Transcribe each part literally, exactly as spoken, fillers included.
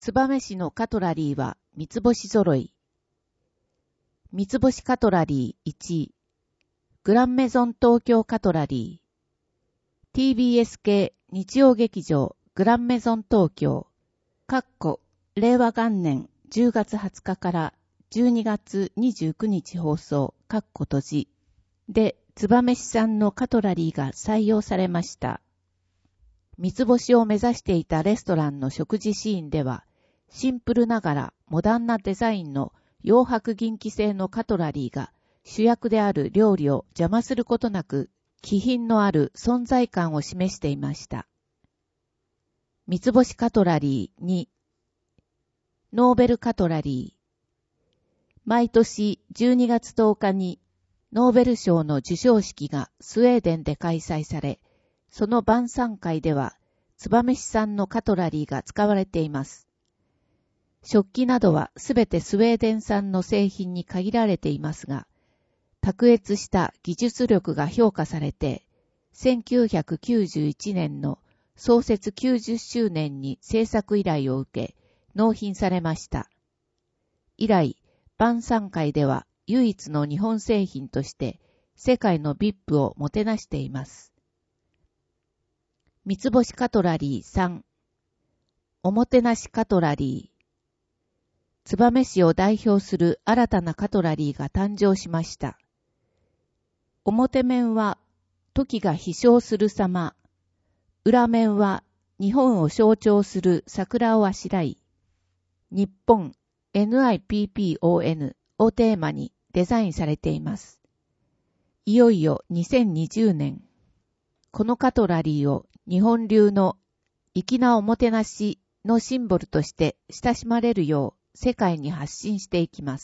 燕市のカトラリーは三つ星揃い。三つ星カトラリーいちい。グランメゾン東京カトラリー。ティービーエス 系日曜劇場グランメゾン東京。かっこ令和元年じゅうがつはつかからじゅうにがつにじゅうくにち放送。かっこ閉じ。で、燕市産のカトラリーが採用されました。三つ星を目指していたレストランの食事シーンでは、シンプルながらモダンなデザインの洋白銀器製のカトラリーが主役である料理を邪魔することなく、気品のある存在感を示していました。三つ星カトラリーに、ノーベルカトラリー。毎年じゅうにがつとおかにノーベル賞の授賞式がスウェーデンで開催され、その晩餐会では、燕市産のカトラリーが使われています。食器などはすべてスウェーデン産の製品に限られていますが、卓越した技術力が評価されて、せんきゅうひゃくきゅうじゅういちねんの創設きゅうじゅっしゅうねんに制作依頼を受け、納品されました。以来、晩餐会では唯一の日本製品として世界の ブイアイピー をもてなしています。三つ星カトラリーさん、おもてなしカトラリー。燕市を代表する新たなカトラリーが誕生しました。表面は時が飛翔する様、裏面は日本を象徴する桜をあしらい、日本 ニッポン をテーマにデザインされています。いよいよにせんにじゅうねん、このカトラリーを日本流の粋なおもてなしのシンボルとして親しまれるよう世界に発信していきます。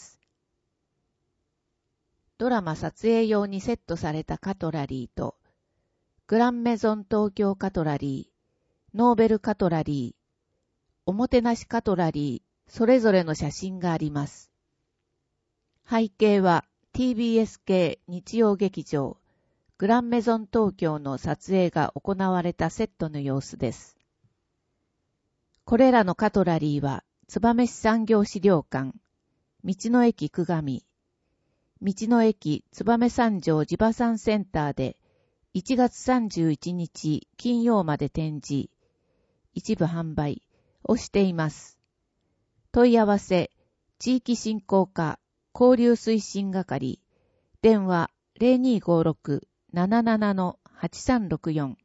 ドラマ撮影用にセットされたカトラリーと、グランメゾン東京カトラリー、ノーベルカトラリー、おもてなしカトラリー、それぞれの写真があります。背景は ティービーエス 系日曜劇場、グランメゾン東京の撮影が行われたセットの様子です。これらのカトラリーは、燕市産業資料館、道の駅久上、道の駅燕三条地場産センターでいちがつさんじゅういちにち金曜まで展示、一部販売をしています。問い合わせ、地域振興課交流推進係、電話 ゼロにーごーろく なななな はちさんろくよん